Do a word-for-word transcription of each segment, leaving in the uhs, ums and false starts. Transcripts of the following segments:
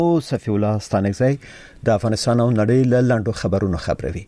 او صفی الله ستانکزی د افغانستان او نړۍ له لاندو خبرونو خبروي.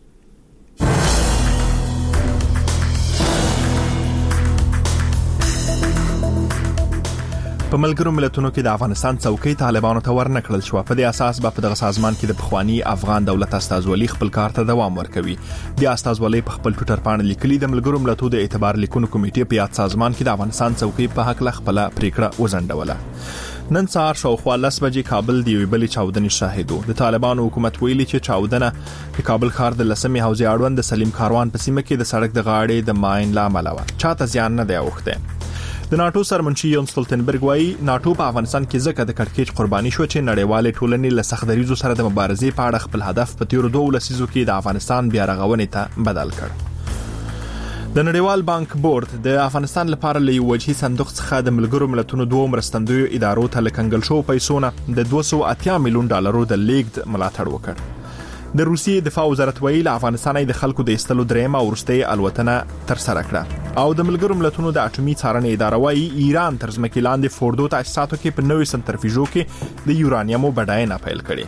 په ملګرو ملتونو کې د افغانستان څوکۍ طالبانو ته ورنکړل شو. په دې اساس به په دغه سازمان کې د پخوانی افغان دولت استازولي خپل کار ته دوام ورکوي. د استازولي په خپل ټوئیټر باندې لیکلي د ملګرو ملتونو د اعتبار لیکونو کمیټې په یاد سازمان کې د افغانستان څوکۍ په حق له خپل پریکړه وزندوله. نن سهار شاوخوا لس بجې کابل د یوې بلې چاودنې شاهد و. د طالبانو حکومت ویلي چې چاودنه د کابل ښار د لسمې حوزې اړوند د سلیم کاروان په سیمه کې د سړک د غاړې د ماین له امله و. چاته زیان نه دی اوښتی. د ناتو سرمنشي یون سټولټنبرګ وايي ناتو په افغانستان کې ځکه د کړکېچ قرباني شو چې نړیوالې ټولنې له سختدریزو سره د مبارزې په اړه خپل هدف په تیرو دوه لسیزو کې د افغانستان بیا رغونې ته بدل کړ. د نړیوال بانک بورډ د افغانستان لپاره له یو وجهي صندوق څخه د ملګرو ملتونو دوه مرستندویو ادارو ته لکنګل شو پیسو نه د دوه سوه اتیا میلیون ډالرو د لیږد ملاتړ وکړ. د روسیې دفاع وزارت ویلي له افغانستان د خلکو د استلو درېمه ورستۍ الوتنه تر سره کړه او د ملګرو ملتونو د اټومي څارنې اداره وايي ایران تر ځمکې لاندې فوردو تاسیساتو کې په نوې سنترفیوژو کې د یورانیمو بډاینه پیل کړې.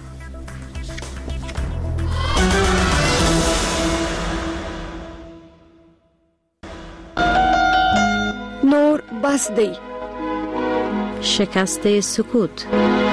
نور بس دی شکست سکوت.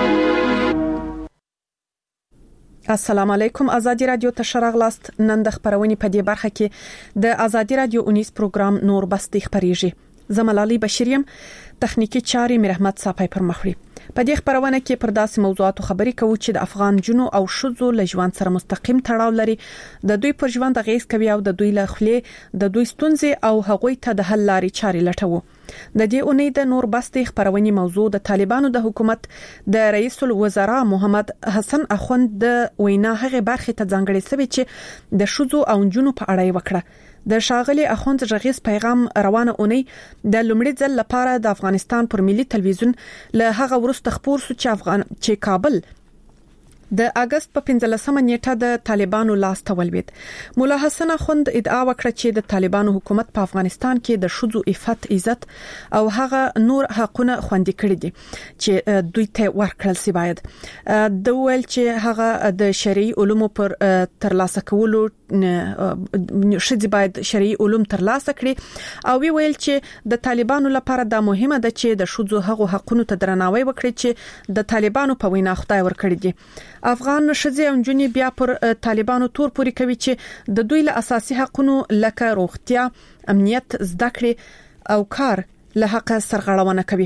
السلام علیکم. آزادی رادیو ته شراغلاست. نن د خبرونې په دې برخه کې د آزادی رادیو اونیز پروګرام نور بس دی خبريږي. زملالي بشریم تخنیکی چاري مرحمت صاحب پر مخوري. په دې خبرونه کې پر داسې موضوعاتو خبرې کوو چې د افغان جنو او شذو له ژوند سره مستقیم تړاو لري، د دوی پر ژوند غیږ کوي او د دوی له خلې د دوی ستونزې او هغوی ته د حل لارې چاري لټوي. د دې اونۍ د نور بستې خبرونې موضوع د طالبانو د حکومت د رئیس الوزرا محمد حسن اخوند د وینا هغه برخه ته ځانګړې سوي چې د شذو او جنو په اړه وکړه. د شاغلي اخوند رغیس پیغام روانه اونۍ د لومړي ځل لپاره د افغانستان پر ملي تلویزیون له هغه ورسته خبر شو چې افغان چې کابل د اگست په پنځلسمه نیټه د طالبانو لاس ته ولوید. مولا حسن اخوند ادعا وکړه چې د طالبانو حکومت په افغانستان کې د شذو عفت عزت او هغه نور حقونه خوندي کړی دي چې دوی ته ورکړل سی باید. د ویل چې هغه د شرعي علومو پر ترلاسه کولو شذ باید شرعي علوم ترلاسه کړي او وی ویل چې د طالبانو لپاره دا مهمه ده چې د شذو هغه حقونو ته درناوی وکړي چې د طالبانو په وینا خدای ورکړي دي. افغان شذې او جنې بیا پر طالبانو تور پوري کوي چې د دوی له اساسي حقونو لکه روغتیا، امنیت، زده کړې او کار له حق سرغړونه کوي.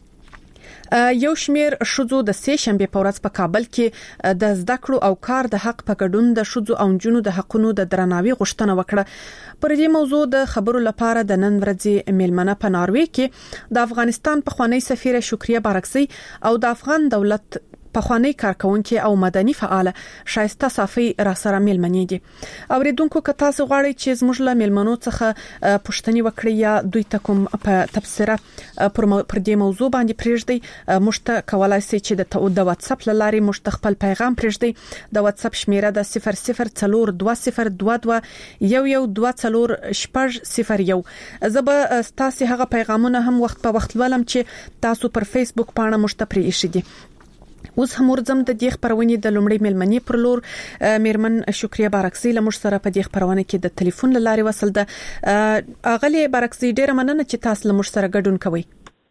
یو شمیر شذو د سه شنبه په ورځ په کابل کې د زده کړو او کار د حق په ګډون د شذو او جنو د حقونو د درناوي غوښتنه وکړه. پر دې موضوع د خبرو لپاره د نن ورځې میلمنه په ناروې کې د افغانستان پخوانی سفیر شکریه بارکزی او د افغان دولت پخوانی کارکونکي او مدني فعال شایسته صافي را سره میلمنې دي. اوریدونکو که تاسو غواړئ چې زموږ له میلمنو څخه پوښتنه وکړئ یا دوی ته کوم په تبصره پر دې موضوع باندې پریږدئ، مشته کولای شئ چې د واتس اپ لارې مشته خپل پیغام پریږدئ. د واتس اپ شمیره د صفر صفر څلور دوه صفر دوه دوه یو یو دوه څلور شپږ صفر یو. زب تاسو هغه پیغامونه هم وخت په وخت ولم چې تاسو پر فیسبوک باندې مشته پریښی دي. اوس هم ورځم د دې خبرونې د لومړي ملمنې پر لور میرمن شکریه بارکزی له مش سره په دې خبرونه کې د ټلیفون لارې وصل ده. اغلی بارکزی ډیره مننه چې تاسو له مش سره ګډون کوئ.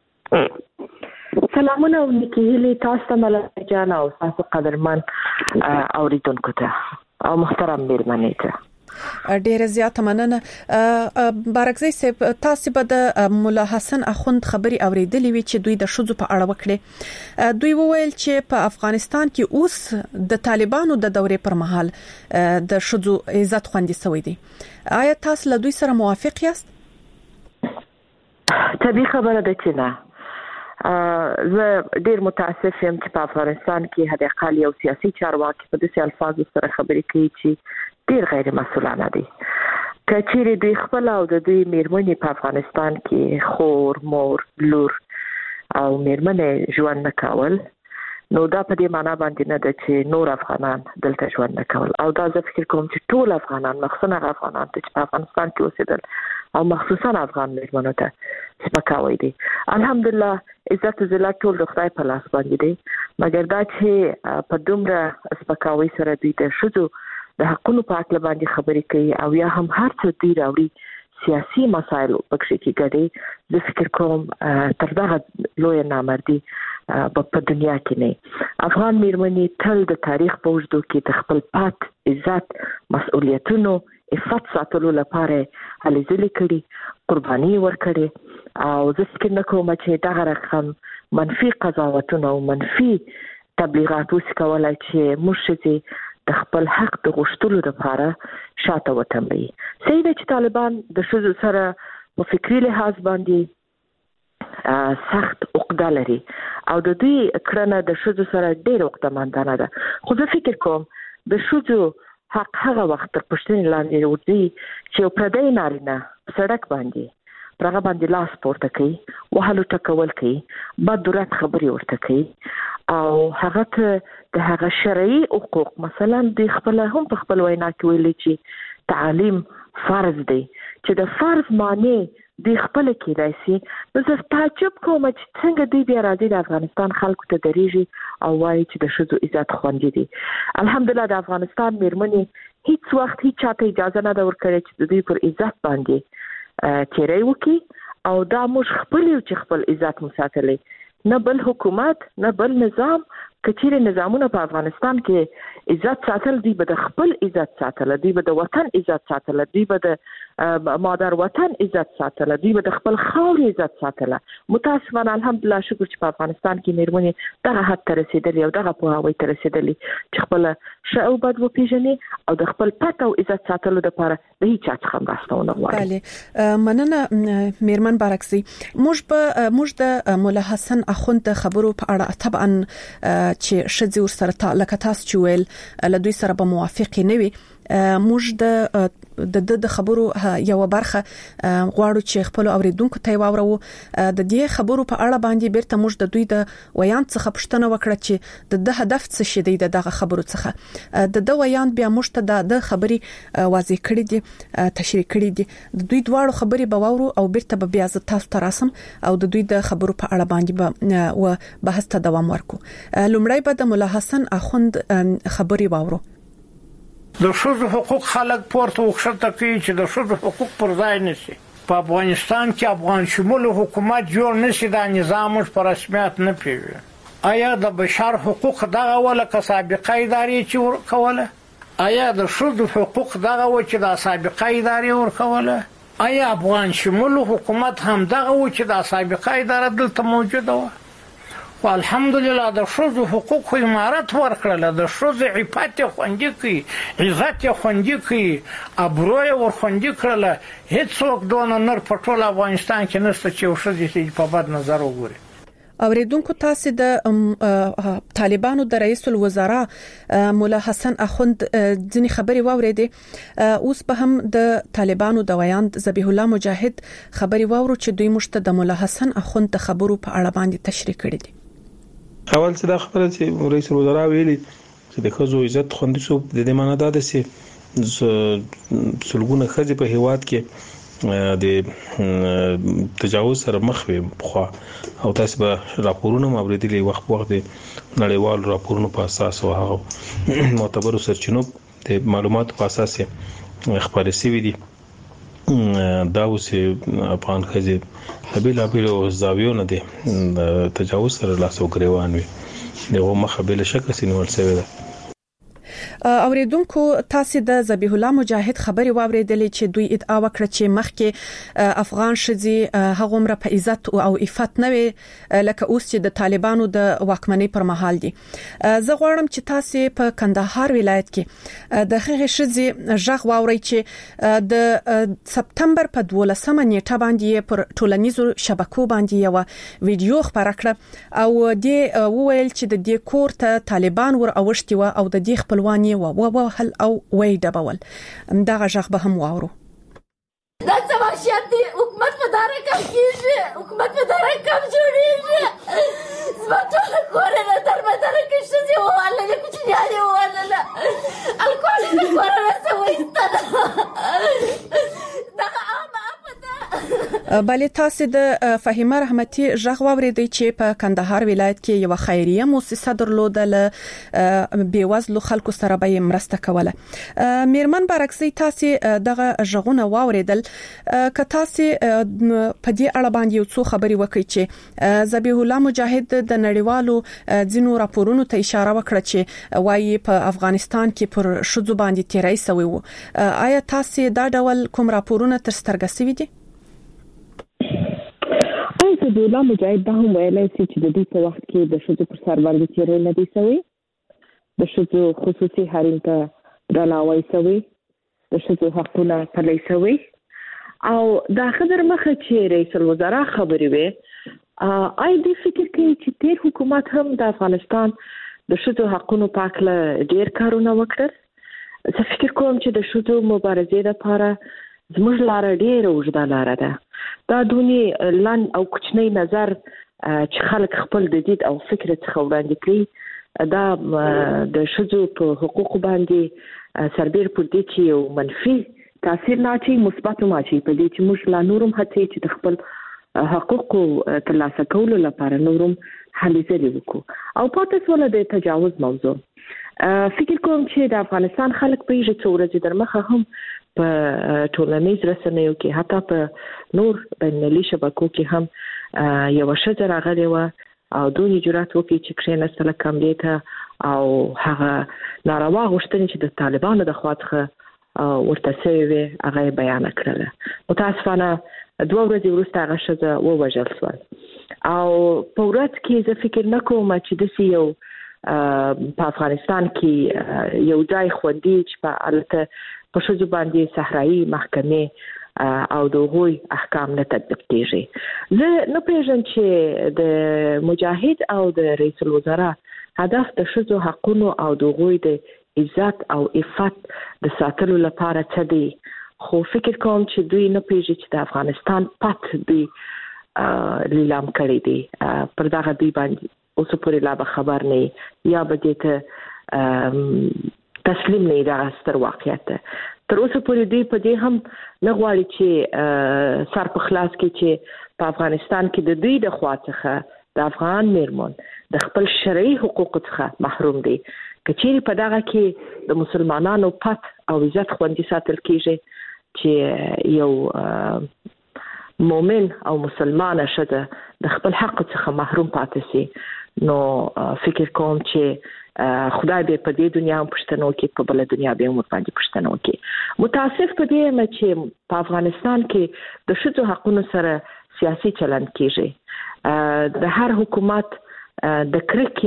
سلامونه وکړئ تاسو ته ملک جان او تاسو قدرمن اوریدونکو ته او محترم میرمنې ته ډیره زیاته مننه. بارکزی صاحب تاسو به د مولا حسن اخوند خبري اوریدلې وی چې دوی د شذو په اړه وکړي. دوی وویل چې په افغانستان کې اوس د طالبانو د دورې پر مهال د شذو عزت خوندي شوی دی. آیا تاسو له دوی سره موافق یاست؟ طبيعي خبره ده چې نه. زه ډیر متاسف یم چې په افغانستان کې هدا قال یو سیاسي چارواکي په داسې الفاظو سره خبرې کوي چې ډیر غیر مسؤلانه دي. کچېری دوی خپل او د دوی میرمنې په افغانستان کې خور، مور، لور او میرمنې ژوند نه کول، نو دا په دې معنا باندې نه ده چې نور افغانان دلته ژوند نه کول. او دا زه فکر کوم چې ټول افغانان مخصوصا افغانان چې په افغانستان کې اوسېدل او مخصوصا افغان مېرمنو ته سپکاوی دي. الحمدلله عزت ذلت ټول د خدای په لاس باندې دي، مګر دا چې په دومره سپکاوی سره دوی د شذو د حقونو په اړه باندې خبرې کوي او یا هم هر څه دی راوړي سیاسي مسایل پکې کې ګډي، زه فکر کوم تر دغه لوی نامردي په دنیا کې نه. افغان مېرمنې تل د تاریخ په اوږدو کې د خپل پات عزت مسؤلیتونو عفت ساتلو لپاره هلې ځلې کړي، قرباني ورکړي او زه فکر نه کوم چې دغه رقم منفي قضاوتونه او منفي تبلیغات اوس کولای چې موږ چې د خپل حق د غوښتلو لپاره شاته وتمبي. صحیح ده چې طالبان د ښځو سره په فکری لحاظ باندې سخت عقده لري او د دوی کړنه د ښځو سره ډېر عقدهمندانه ده، خو زه فکر کوم د ښځو حق هغه وخت تر پوښتنې لاندې ورځي چې یو پردی نارینه په سړک باندې پر هغه باندې لاس پورته کوي، وهلو ټکول کوي، بد رد خبرې ورته کوي او هغه ته د هغه شرعي حقوق مثلا د خپل هم په خپل وینا کې ویلي چې تعلیم فرض دی، چې د فرض معنی د خپل کې راځي. زه تعجب کوم چې څنګه دوی بیا راځي د افغانستان خلکو ته دریږي او وایي چې د ښځو عزت خوندي دي. الحمدلله د افغانستان مېرمنې هیڅ وخت هیڅ چاته اجازه نه ده ورکړې چې د دوی پر عزت باندې تیری وکړي او دا موږ خپل یو چې خپل عزت مو ساتلی، نه بل حکومت نه بل نظام. کچېرې نظامونه په افغانستان کې عزت ساتل، دوی به د خپل عزت ساتل، دوی به د وطن عزت ساتل، دوی به د مادر وطن عزت ساتل، دوی به د خپل خاورې عزت ساتل. متاسفانه الحمدلله شکر چې په افغانستان کې مېرمنې دغه حد ته رسېدلې او دغه پوهاوی ته رسېدلې چې خپل ښه او بد وپېژني او د خپل پت او عزت ساتلو لپاره د هیڅ چا څخه مرسته ونه غواړي. بله مننه مېرمن بارکزي. موږ به موږ د مولا حسن اخوند خبرو په اړه طبعا چې ښځې ورسره لکه تاسو چې ویل له دوی سره به موافق نه وي، موږ د د د خبرو یو برخه غواړو چې خپل اوریدونکو ته واورو. د دې خبرو په اړه باندې بیرته موږ د دوی د ویان څخه پوښتنه وکړه چې د د هدف څه شي دی دغه خبرو څخه. د د ویان بیا موږ ته د خبري واضح کړی دي، تشریح کړی دي. د دوی دواړو خبري به واورو او بیرته به بیا تاسو ته راسم او د دوی د خبرو په اړه باندې به و بحث ته دوام ورکو. لومړی به د مولا حسن اخوند خبري واورو. د ښځو حقوق خلک پورته وښته کوي چې د ښځو حقوق پر ځای نشي. په افغانستان کې افغان شمول حکومت جوړ نشي، دا نظام پر رسمیت نه پیژني. آیا د بشر حقوق دغه ولا که سابقه ادارې چې ورکوله؟ آیا د ښځو حقوق دغه و چې د سابقه ادارې ورکوله؟ آیا افغان شمول حکومت هم دغه و چې د سابقه اداره دلته موجوده و؟ خو الحمدلله د ښځو حقوق امارت ورکړل، د ښځو عفت خوندي کړي، عزت خوندي کړي، ابرو یې ور خوندي کړل. هیڅوک دونه نر په ټول افغانستان کې نشته چې ښځې په بد نظر وګوري. اوریدونکو تاسو د طالبانو د رئیس الوزرا مولا حسن اخوند ځنی خبري واوریدي. اوس به هم د طالبانو د ویاند ذبیح الله مجاهد خبري واورو چې دوی مشته د مولا حسن اخوند د خبرو په اړه باندې تشریح کړي دي. اول څه د خبره چې رئیس الوزرا ویلي چې د ښځو عزت خوندي شو، د دې معنی دا ده چې سلګونه ښځې په هیواد کې د تجاوز سره مخ وي خو او تاسو به راپورونه موریدلې وخت وخت د نړیوال راپورونو په اساس او هغه معتبر سرچینو د معلوماتو په اساس خبرې سوي دي. دا اوس افغان ښځې بلا بلا زاویو نه دي تجاوز سره لاس او ګریوان وي، دغه مخه بل شک سینول سوي ده. اوریدونکو تاسو د ذبیح الله مجاهد خبري واوریدلې چې دوی ادعا وکړه چې مخکې افغان شذي هغه عمر په عزت او عفت نه وي لکه اوس چې د طالبانو د واکمنۍ پر مهال دي. زه غواړم چې تاسو په کندهار ولایت کې د هغه شذي ژغ واوري چې د سپتمبر په دولسمه نیټه باندې پر ټولنیزو شبکو باندې یو ویډیو خبره کړه او د وویل چې د دې کور ته طالبان ور اوښتي و او د دې خپلوان و وهل او وای ډبول. دغه ژغ به هم واورو. دا څه وحشت دی، حکومت په داره کم کیږي، حکومت په داره کم جوړیږي. زما ټول کورونه در بدره کې ښځې ووهللې، کوچنیان یې ووهلله، الکول یې د کورونه څه وایستله. دغه عامه افت بلې تاسو د فهیمه رحمتي ژغ واوریدئ چې په کندهار ولایت کې یو خیریه مؤسسه درلوده بیوزلو خلکو سره به مرسته کوله. میرمن برعکسي تاسو دغه ژغونه واوریدل، که تاسو په دې اړه باندې یو څو خبري وکړئ چې ذبیح الله مجاهد د نړیوالو ځینو راپورونو ته اشاره وکړه چې وايي په افغانستان کې پر شذو باندې تیرای سوی وو. آیا تاسو دا ډول کوم راپورونه تر سترګې سوي دي؟ ذبیح الله مجاهد دا هم ویلای شي چې د دې په وخت کې د شذو پر سر باندې تیرای نه دي سوی، د شذو خصوصي حریم ته درناوی سوی، د شذو حقونه پلي سوی، او دا خبر مخه چې رئیس الوزرا خبري وي آی دې فکر کوي چې تیر حکومت هم د افغانستان د شذو حقونو په اړه ډیر کارونه وکړل. زه فکر کوم چې د شذو مبارزې لپاره زموږ لار ډیره اوږده لار ده. دا دونی لن او کوچنی نظر چې خلک خپل د دید او فکر څخه وړاندې کوي دا د شذو په حقوق باندې سربېر پر دې چې یو منفي تاثیر نه اچي، مثبت هم اچي په دې چې موږ لا نورم هڅې چې د خپل حقوقو ترلاسه کولو لپاره نورم هلې ځلې وکړو. او پاتې سوله د تجاوز موضوع، فکر کوم چې د افغانستان خلک په یوه څو ورځې در مخه هم په ټولنیز رسنیو کې حتی په نور بینالمللي شبکو کې هم یو ښځه راغلې وه او دوی جرأت وکړي چې کښېنستله کمرې ته او هغه ناروا غوښتنې چې د طالبانو د خوا څخه ورته سوې وې هغه یې بیان کړله. متاسفانه دوه ورځې وروسته هغه ښځه ووژل شول او په ورځ کې زه فکر نه کوم چې داسې یو په افغانستان کې یو ځای خوندي چې په البته په شذو باندې صحرایي محکمې او د هغوی احکام نه تطبیق کیږي. زه نه پیژنم چې د مجاهد او د رئیس الوزرا هدف د شذو حقونو او د هغوی د عزت او عفت د ساتلو لپاره څه دی، خو فکر کوم چې دوی نه پیژني چې د افغانستان پات دوی لیلام کړی دی. پر دغه دوی باندې اوس پورې لا به خبر نه یا به دې ته تسلیم نه دا ستر واقعیت ده. تر اوسه پورې دوی په دې هم نه غواړي چې سر په خلاص کې چې په افغانستان کې د دوی د خوا څخه د افغان میرمن د خپل شرعي حقوقو څخه محروم دي. که چیرې په دغه کې د مسلمانانو پت او عزت خوندي ساتل کیږي چې یو مؤمن او مسلمانه ښځه د خپل حق څخه محروم پاتې شي، نو فکر کوم چې خدای به په دې دنیا هم پښتنو کې په بل دنیا به هم باندې پښتنو کې. متاسف په دې م چې په افغانستان کې د شذو حقونو سره سیاسي چلند کیږي. د هر حکومت د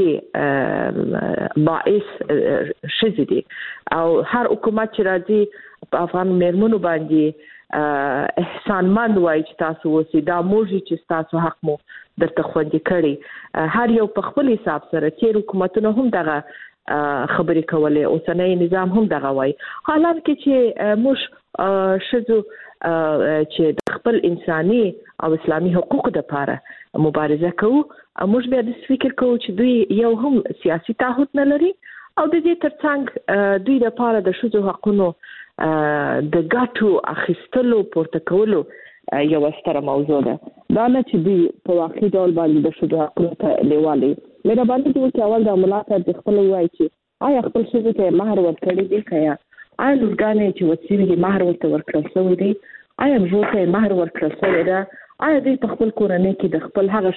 کرکې باعث شذې دي او هر حکومت چې راځي په افغان میرمنو باندې احسانمند وایي چې تاسو اوسئ، دا موږ چې تاسو حق مو درته خوندي کړي. هر یو په خپل حساب سره چې حکومتونه هم دغه خبرې کولې، اوسنۍ نظام هم دغه وایي. حالانکه چې موږ شذو چې د خپل انساني او اسلامي حقوقو لپاره مبارزه کوو، موږ بیا د فکر کوو چې دوی یو هم سیاسي تعهد نه لري او د دې ترڅنګ دوی لپاره د شذو حقونو د ګټو اخیستلو پورته کولو یو ستره موضوع ده. دا نه چې دوی په واقعي ډول باندې د شذو حقونو ته لیوالي. مهرباني دې وکړئ اول د ملاقات د خپل وایي چې آیا خپل ښځو ته مهر ورکړی دی که یا آیا لورګانې چې وسیلې دي مهر ورته ورکړل شوی دی، آیا ژوند ته مهر ورکړل شوی ده، آیا دوی په خپل کورنۍ کې د خپل هغه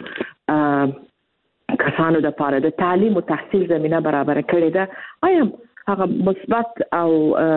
ښځینه کسانو لپاره د تعلیم او تحصیل زمینه برابر کړې ده، آیا هغه مثبت او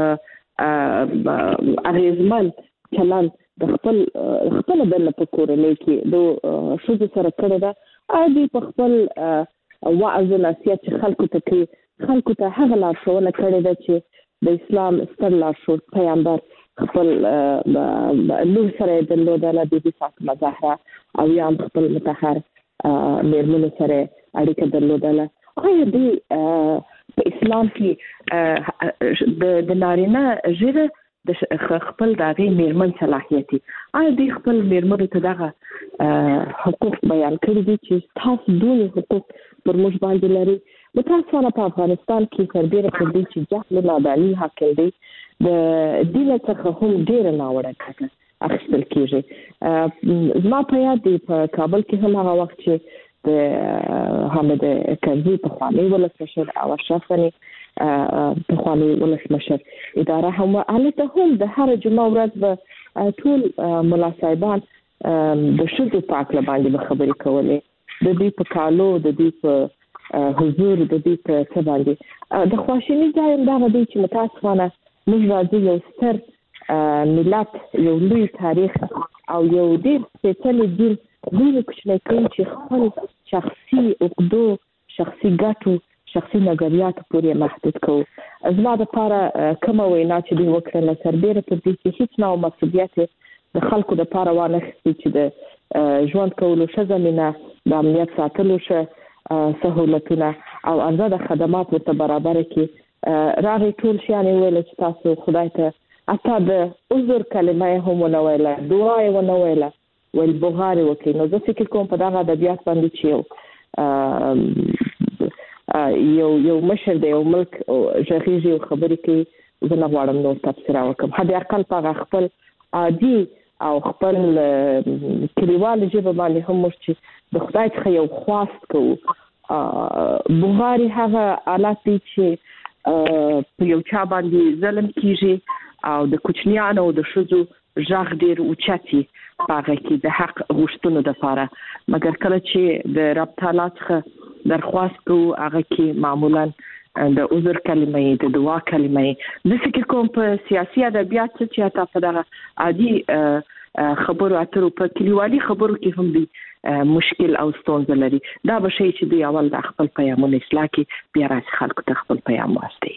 اغیزمن چلند د خپل خپل بل په کورنۍ کې د شذو سره کړی ده، آیا دوی په خپل وعظ او نصیحت چې خلکو ته کوي خلکو ته هغه لارښوونه کړې ده چې د اسلام ستر لارښود پیغمبر خپل لور سره درلودله، بیبي فاطمه زهرا او یا هم خپل مطهر میرمنو سره اړیکه درلودله. آیا دوی په اسلام کې د نارینه ژبه د خپل دغه میرمن صلاحیتي آیا دوی خپل میرمنو ته دغه حقوق بیان کړی دي چې تاسو دوی حقوق پر موږ باندې لري؟ متاسفانه په افغانستان کې سربېره پر دې چې جهل ناداني حاکم دی، د دین څخه هم ډېره ناوړه کړه اخیستل کیږي. زما په یاد دی په کابل کې هم هغه وخت چې د حامد کرزي په خواني ولسمشر او اشرف غني په خواني ولسمشر اداره هم الته هم د هر جمعه ورځ به ټول ملا صاحبان د شذو پاک لباندې به خبرې کولې، د دې په کالو، د دې په حضور، د دې په څه باندې د خواشینی ځای دا غوډي چې متاسفانه موږ راځي یو ستر ملت، یو لوی تاریخ او یو ډېر سپېڅلی دین دوی کوچنی کوي چې خپل شخصي عقدو، شخصي ګټو، شخصي نظریاتو پورې محدود کوو. زما د لپاره کومه وینا چې دوی وکړله سربېره پر دې چې هیڅ نوع مسؤلیت د خلکو د لپاره وانخیستي چې د ژوند کولو ښه زمینه، د امنیت ساتلو ښه سهولتونه او ارزانه خدمات ورته برابره کړي. راغی ټول شیان یې ویل چې تاسو خدای ته حتی د عذر کلمه یې هم ونه ویله، دعا یې ونه ویله، ویل بغارې وکړي. نو زه فکر کوم په دغه ادبیات باندې چې یو یو یو مشر د یو ملک ژغېږي او خبرې کوي، زه نه غواړم نور تبصره وکړم. حد اقل په هغه خپل عادي او خپل کلیوال ژبه باندې هم موږ چې د خدای څخه یو خواست کوو. بغارې هغه حالت دی چې په یو چا باندې ظلم کیږي او د کوچنیانو او د ښځو غږ ډېر اوچت وي په هغه کې د حق غوښتنو دپاره، مګر کله چې د رب تعالی څخه درخواست کوو هغه کې معمولا د عذر کلمه، د دعا کلمه. زه فکر کوم په سیاسي ادبیات چې حتی په دغه عادي خبرو اترو په کلیوالي خبرو کې هم دی مشکل او ستونزه لري. دا به شي چې دوی اول د خپل پیغامونه اصلاح کړي، بیا راځي خلکو ته خپل پیغام واستوي.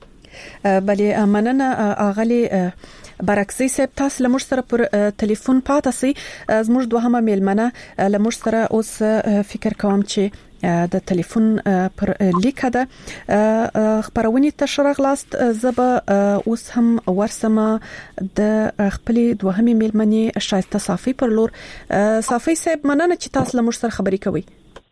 بلې مننه اغلی برکسي صاحب، تاسو لمر سره پر ټلیفون پاتې سي. زموږ دوهمه میلمنه لمر سره اوس فکر کوم چې د ټلیفون پر لیکه ده خبرونه تشرغ لاست. زب اوس هم ورسمه د خپل دوهمه میلمنې شایسته صافي پر لور. صافي صاحب مننه چې تاسو لمر سره خبرې کوي.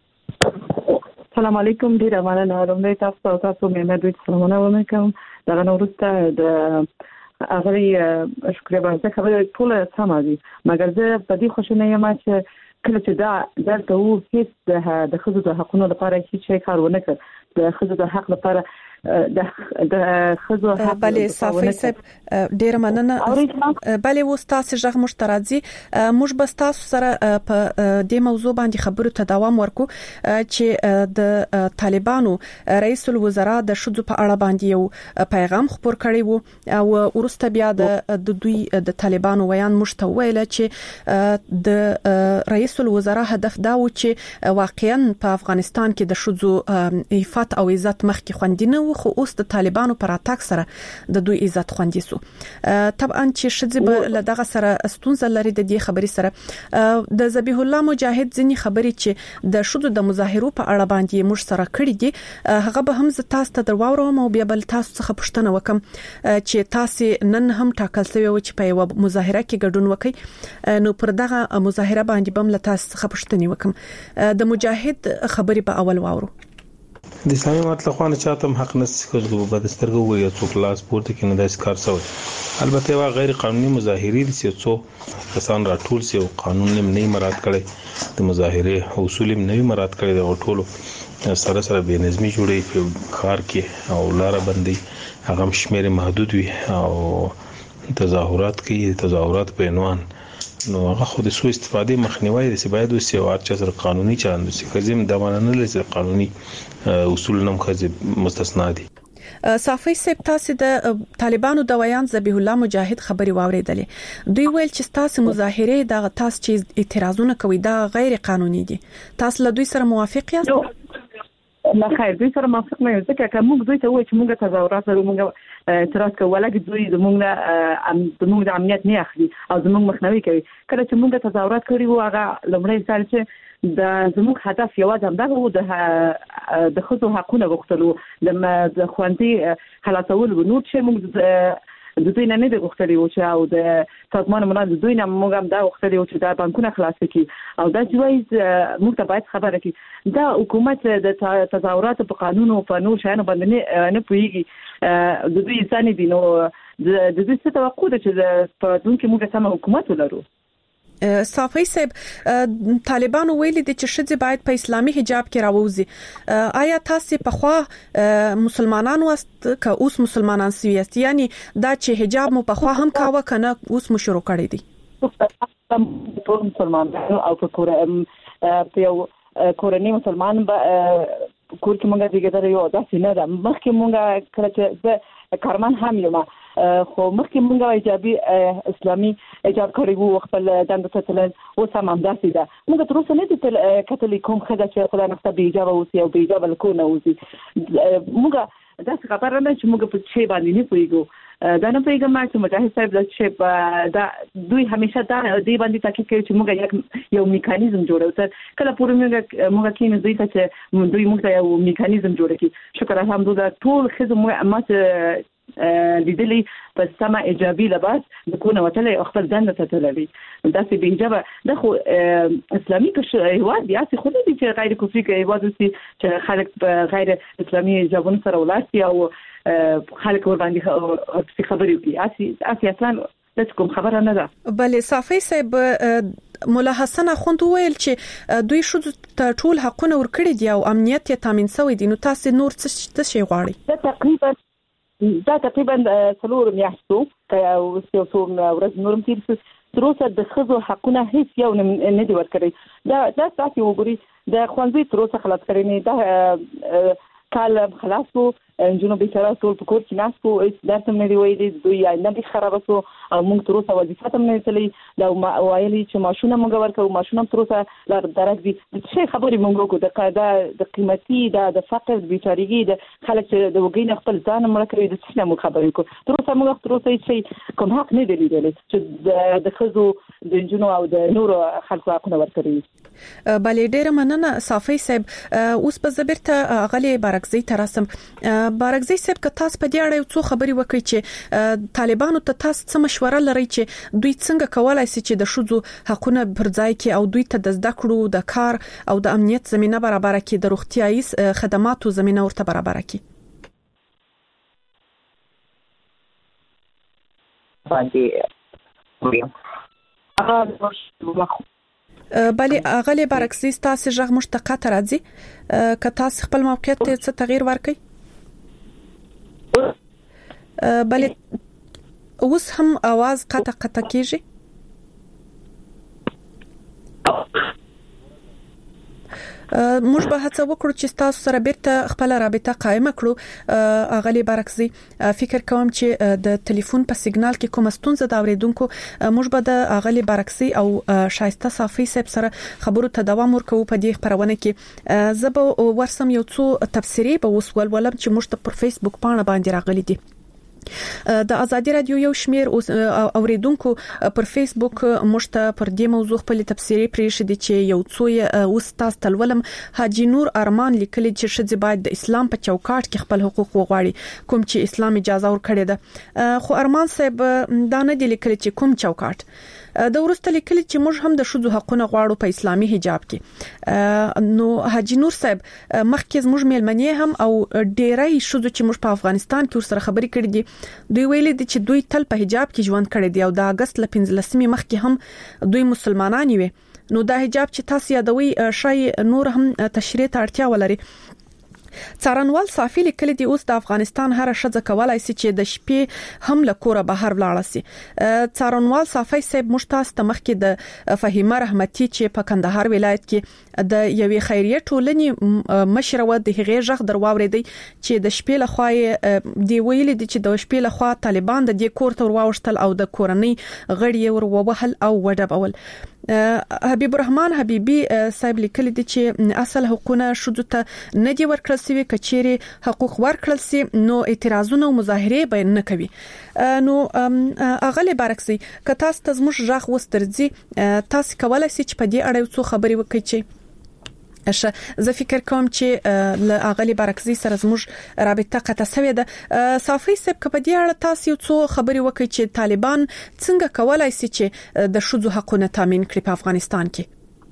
السلام علیکم، ډیر مننه. لومړی تاسو او تاسو مې دوی سلامونه وکم. دا نو ورسته د اغلی شکر به زه خبره ټول سم دي، مګر زه په دې خوشاله یم چې کله چې دا دلته وو هیڅ د خزو د حقونو لپاره هیڅ شي کار ونه کړ. د خزو د حق لپاره د د خزو حق بلې صافي صاحب ډیر مننه. بلې وستاسو ژغ مشترکي موږ بس تاسو سره په دې موضوع باندې خبرو ته دوام ورکو چې د طالبانو رئیس الوزرا د شذو په اړه باندې یو پیغام خبر کړی وو او ورسته بیا د دوی د طالبانو ویان مشته ویل چې د رئیس الوزرا هدف دا و چې واقعا په افغانستان کې د شذو عفت او عزت مخکې خوندینه خو اوس د طالبانو پر اتاک سره د دوی عزت خوندي سو. طبعا چې شذ به لدغه سره استونزه لري د دې خبرې سره. د ذبیح الله مجاهد ځنی خبرې چې د شذو د مظاهرو په اړه باندې موږ سره کړی دي هغه به هم ز تاسو ته دروازه او بیا بل تاسو څخه پوښتنه وکم چې تاسو نن هم ټاکل شوی و چې په یو مظاهره کې ګډون وکړي، نو پر دغه مظاهره باندې بم له تاسو څخه پوښتنه وکم. د مجاهد خبرې په اول واورو. د اسلامي مطلق خوانه چاته حق نس کړو به د سترګو وي څو کلاس پورته کې نه داس کار سوی. البته وا غیر قانوني مظاهرې دي چې څو کسان راټول سي او قانون نه مراعات کړي، د مظاهره اصول نه مراعات کړي، د ټولو سره سره به نظمی جوړي په کار کې او لار باندې هغه شمیر محدود وي او تظاهرات کوي، تظاهرات په عنوان نو هغه خو د سوء استفاده مخنیوي د سباید او سیوار چې سره قانوني چلند سي کزم د ماننه لري قانوني اصول نم خزي مستثنا دي. صافي صاحب تاسو د طالبانو د ویان ذبیح الله مجاهد خبري واوریدلې، دوی ویل چې تاسو مظاهره د تاسو چې اعتراضونه کوي دا غیر قانوني دي، تاسو له دوی سره موافق یاست؟ لا خیر، دوی سره موافق نه یم ځکه چې موږ دوی ته وایو چې موږ تظاهرات لرو، موږ اعتراض کوو، ولکه دوی زموږ زموږ د امنیت نه اخلي او زموږ مخنیوي کوي. کله چې موږ تظاهرات کړی وو هغه لومړی ځل چې د زموږ هدف یوازې همدغه و د د ښځو حقونه غوښتل وو، د خوندي خلاصول و، نور چې موږ د دوی نه نه د غوښتلې و چې او د سازمان ملل د دوی نه موږ هم دا غوښتلې و چې دا بانکونه خلاص کړي او دا جوایز موږ ته باید خبره کړي دا حکومت د تظاهرات په قانون او په نور شیانو باندې نه پوهیږي د دوی انساني دي نو د دې څه توقع ده چې په دون کې موږ سم حکومت ولرو. صافي صاحب طالبان ویلي دي چې شذ باید په اسلامي حجاب کې راووزي آیا تاسو په خوا مسلمانان واست که اوس مسلمانان سویست یعنی دا چې حجاب مو په خوا هم کاوه کنه اوس مو شروع کړی دي په مسلمانانو او په کور په یو کورنۍ مسلمان به کور کې مونږه دیګدار یو داسې نه ده مخکې مونږه کله چې کارمن هم یم خو مخکې مونږه ایجابي اسلامي ایجاب کړی وو خپل دند ته تل او سم هم داسې ده مونږ تر اوسه نه دي کاتولیک کوم خدای چې خدای نفسه به ایجاب اوسي او به ایجاب لکونه اوسي مونږه داسې خبره نه چې مونږ په شی باندې نه پويګو دا نه پیغام چې مجاهد صاحب د چې دا دوی همیشه دا دی باندې تاکید کوي چې موږ یو میکانیزم جوړو تر کله پورې موږ موږ کې دوی ته چې دوی موږ ته یو میکانیزم جوړ کړي شکر الحمدلله ټول خزم مات لیدلی په سما ایجابي لباس د کونه وتلې خپل ځان ته تللی دا چې به ایجاب د خو اسلامي کې هیواد بیا چې خو دې چې غیر کفري کې هیواد چې خلک غیر اسلامي ایجابونه سره ولاسي او خلک ور باندې خبرې کوي اسی اسی اصلا د کوم خبره نه ده. بلې صافي صاحب مولا حسن اخوند ویل چې دوی شو ته ټول حقونه ورکړي دي او امنیت یې تامین شوی دي نو تاسو نور څه شي غواړي؟ دا تقریبا دا تقریبا څلور میاشتو او څو څو ورځې نورم تیر تر اوسه د خزو حقونه هیڅ یو نه دی ورکړي دا دا تاسو وګورئ د خوانځي تر اوسه خلاص کړی نه دا کال خلاص وو جنو بیچاره ټول په کور کې ناس وو هیڅ درته نه دی ویلي دوی نه به خراب وو او موږ تر اوسه وظیفه تم نه تللی دا وایي چې ماشونه موږ ورکو ماشونه تر اوسه لار درک دي څه خبرې موږ کو د قاعده د قیمتي د فقر د بیچارهګي د خلک چې د وګین خپل ځان مړ کوي د څه موږ خبرې کو تر اوسه موږ تر اوسه هیڅ کوم حق نه دی لیدلی چې د خزو د جنو او د نور خلکو حقونه ورکړي. بلې ډېر مننه صافي صاحب اوس په زبرته غلي بارکزي ترسم بارکزي صاحب که تاسو په دې اړه یو څو خبرې وکړئ چې طالبانو ته تاسو څه مشوره لرئ چې دوی څنګه کولای شي چې د شذو حقونه پر ځای کې او دوی ته د زده کړو د کار او د امنیت زمينه برابر کړي د روغتيایي خدماتو زمينه ورته برابر کړي. باندې هغه بلې اغلی بارکزي تاسو ژغ مشتقات راځي که تاسو خپل موقعیت ته څه تغییر ورکړئ بلې اوس هم आवाज قطع قطع کیږي موږ به هڅه وکړو چې تاسو سره بیرته خپل رابطه قائم کړو اغلی بارکزي فکر کوم چې د ټلیفون په سیګنال کې کوم ستونزه دا اوریدونکو موږ به د اغلی بارکزي او شایسته صافي صاحب سره خبرو ته دوام ورکوو په دې خبرونه کې زه ورسم یو څو تفسیری به وسول ولم چې موږ ته پر فیسبوک باندې باندې راغلي دي د ازادي رادیو یو شمیر اوریدونکو پر فیسبوک مشته پر دې موضوع خپل تفسیری پریښ دي چې یو څو اوستاز تلولم حاجی نور ارمان لیکلي چې شذ باید د اسلام په چوکاټ کې خپل حقوق وغواړي کوم چې اسلام اجازه ورکړي ده خو ارمان صاحب دا نه دی لیکلي چې کوم چوکاټ د ورسته لیکلي چې موږ هم د شذو حقونه غواړو په اسلامي حجاب کې نو حاجی نور صاحب مخکې موږ ملمنې هم او ډېرای شذو چې موږ په افغانستان کې سره خبرې کړې دي دوی ویلي دي چې دوی تل په حجاب کې ژوند کړی دی او د اگست ل پنځلسمې مخکې هم دوی مسلمانان وي نو دا حجاب چې تاسو یادوي شای نور هم تشریح ته اړتیا ولري څارنوال صافي لیکلي دي اوس د افغانستان هر شذ کولای شي چې د شپې هم له کوره بهر ولاړ شي څارنوال صافي صاحب مشتاس تمخکې د فهیمه رحمتي چې په کندهار ولایت کې د یوې خیریه ټولنې مشروه د هغې ژغ درواورېدي چې د شپې له خوا دی ویلي دي چې د شپې له خوا طالبان د دې کور ته ورواوښتل او د کورنۍ غړي ور ووهل او وډبول حبیب الرحمن حبیبی صاحب لیکلي دي چې اصل حقوقونه شذو ته نه دي ورکړل شوی کچېری حقوق ورکړل سي نو اعتراضونه او مظاهره به نه کوي نو اغلی بارکسي که تاسو ته زموږ ژغ وسترځي تاسو کولای شئ چې په دې اړه څه خبرې وکړئ چې اشه زه فکر کوم چې ل اغلی بارکزي سره زموږ رابطه قطع شوې ده. صافي سب کپدي اړه تاسو څو خبري وکړي چې طالبان څنګه کولای شي چې د شذو حقوقونه تامین کړي په افغانستان کې.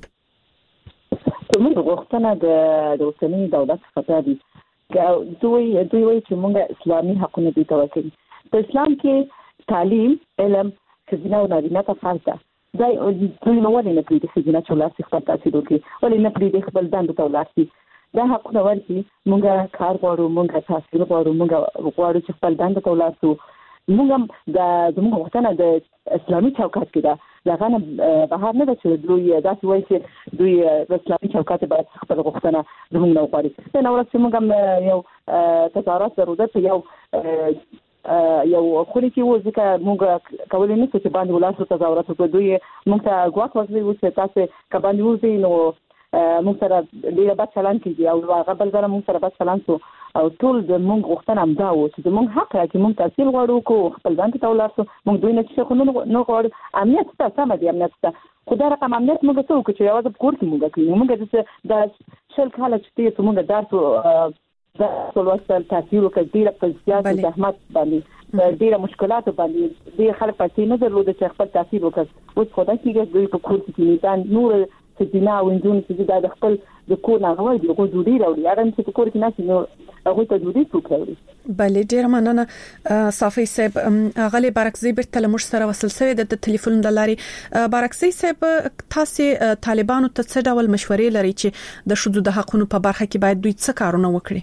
موږ غوښتنه د اوسنی دولت څخه دي دوی دوی وایي چې موږ اسلامي حقوقونه دي توکل. په اسلام کې تعلیم، علم، خزینه او نارینه ته فرض ده. دا دوی نو ولې نه پریږدي چې خزینه چولار څخه تاسو دوی ولې نه پریږدي خپل دند ته ولاسي. دا حقونه ورکړي. موږ کار غواړو، موږ تحصیل غواړو، موږ غواړو چې خپل دند ته ولاسو. موږ د زموږ غوښتنه د اسلامي چوکاټ کې ده. دا غنه بهر نه ده چې دوی داسې وایي چې دوی د اسلامي چوکاټ باید خپل غوښتنه زموږ نه وغواړي. نو ورته موږ یو تظاهرات ضرورت یو یو خوري کې و ځکه موږ کولای نه شو چې باندې ولاسو تظاهرات وکړو. دوی موږ ته غواړي وځي چې تاسو کباندې وځي نو موږ سره ډیر بد چلان کیږي او هغه بل ځای موږ سره بد چلان سو او ټول د موږ غوښتنه هم دا و چې موږ حق راکې موږ تحصیل غواړو کو خپل ځان ته ولاسو. موږ دوی نه چې خو نه غواړو امنیت ته سم دي امنیت ته خدای رقم امنیت موږ څه وکړو چې یوازې کور کې موږ کوي. موږ د شل کاله چې موږ درس دا ټول وسل تحصیل وکړ ډیر په سیاست زحمت باندې ډیر مشکلات باندې ډیر خلک پاتې نه درلود چې خپل تحصیل وکړ. اوس خدای کې دوی په کور کې میدان نور چې دینا وینځون چې د خپل د کور نه غوړي دغه جوړی راوړي اړم چې په کور کې ناشې نو هغه ته جوړی څوکړي. بلې ډیر مننه صافي صاحب. غلي بارکزي برته لمر سره وصل شوی د ټلیفون د لارې. بارکزي صاحب تاسو طالبانو ته څه ډول مشورې لري چې د شذو د حقوقو په برخه کې باید دوی څه کارونه وکړي؟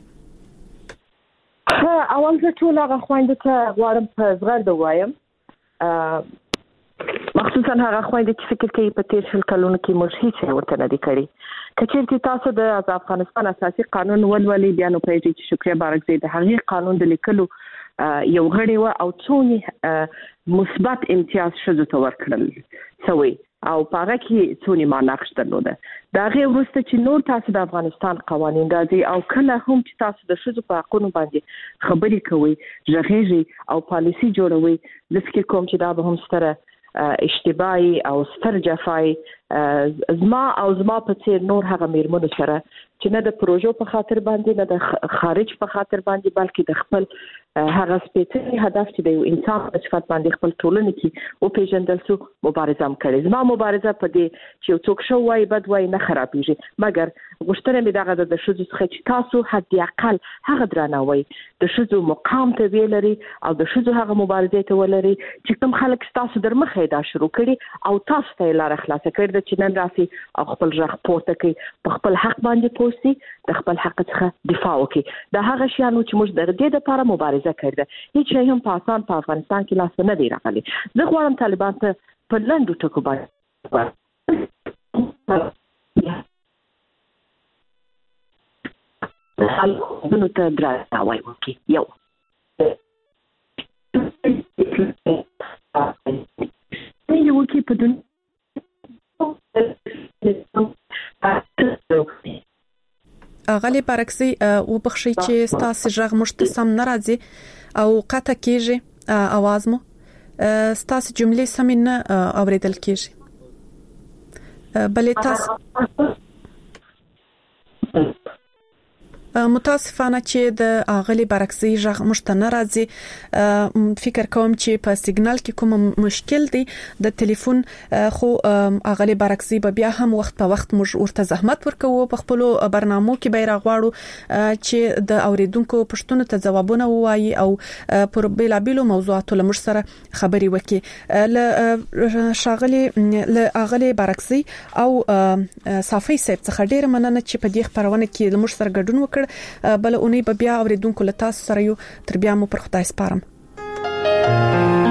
اول زه ټول هغه خويندو ته غواړم په زغرد وایم، مخصوصا هغه خويندې چې فکر کوي په تیر شل کلونو کې موږ هیڅ ورته نه دي کړی. کچېرته تاسو د افغانستان اساسي قانون ولولي بیا نو پېږی چې شکریه بارکزي د هغه قانون د لیکلو یو غړی و او څونی مثبت امتیاز شذو ته ورکړل سوی او پاره کې څونی ماناقش درلوده. دا غي ورسته چې نور تاسو د افغانستان قوانين راځي او کله هم چې تاسو د شذو په حقوقو باندې خبري کوي ژغېږي او پالیسي جوړوي، د فکر کوم چې دا به هم ستره اشتباهي او ستر جفای زما او زما په څیر نور هغه میرمنو سره چې نه د پروژو په خاطر باندې نه د خارج په خاطر باندې بلکې د خپل هغه سپیڅلي هدف چې د یو انسان په صفت باندې خپل ټولنه کې او پیژندل سو مبارزه هم کړې. زما مبارزه په دې چې یو څوک شو وای بد وای نه خرابېږي، مګر غوښتنه مې دغه د شذو څخه چې تاسو حد اقل هغه درناوی د شذو مقام ته ویلري او د شذو هغه مبارزه ته ولري چې کوم خلک تاسو در مخه دا شروع کړي او تاسو ته لار خلاص کړی د چې نن راسي او خپل ځخ پورته کوي په خپل حق باندې پوسي د خپل حق څخه دفاع وکړي. دا هغه شیانو چې موږ د دې لپاره مبارزه کړو. هیڅ شی هم په اسان په افغانستان کې لاس نه دی راغلی. زه غواړم طالبان ته په لنډو ټکو باندې حالونو ته درناوی وکړي. یو یو کې په دنیا غلي بارکزي او بخشي چې ستاسو ژغ مشتسم ناراضي او قطع کیږي اواز مو ستاسو جملې سم نه اوریدل کیږي. بلې تاسو متاسفانه چې د اغلی بارکزي ژغ مشته ناراضي. فکر کوم چې په سیګنال کې کوم مشکل دی د ټلیفون، خو اغلی بارکزي به بیا هم وخت په وخت موږ ورته زحمت ورکوو په خپل برنامو کې به راغواړو چې د اوریدونکو پښتنو ته ځوابونه وایي او پر بیلابیلو موضوعاتو لمر سره خبري وکړي. ل شاغلي ل اغلی بارکزي او صافي صاحب څخه ډیر مننه چې په دې خبرونه کې لمر سره ګډون وکړ. بل اونۍ به بیا اوریدونکو له تاسو سره یو تر بیا مو پر خدای سپارم.